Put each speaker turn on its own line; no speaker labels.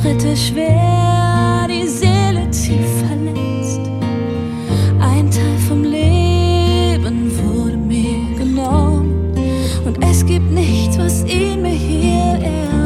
Schritte schwer, die Seele tief verletzt. Ein Teil vom Leben wurde mir genommen und es gibt nichts, was ihn mir hier ersetzt.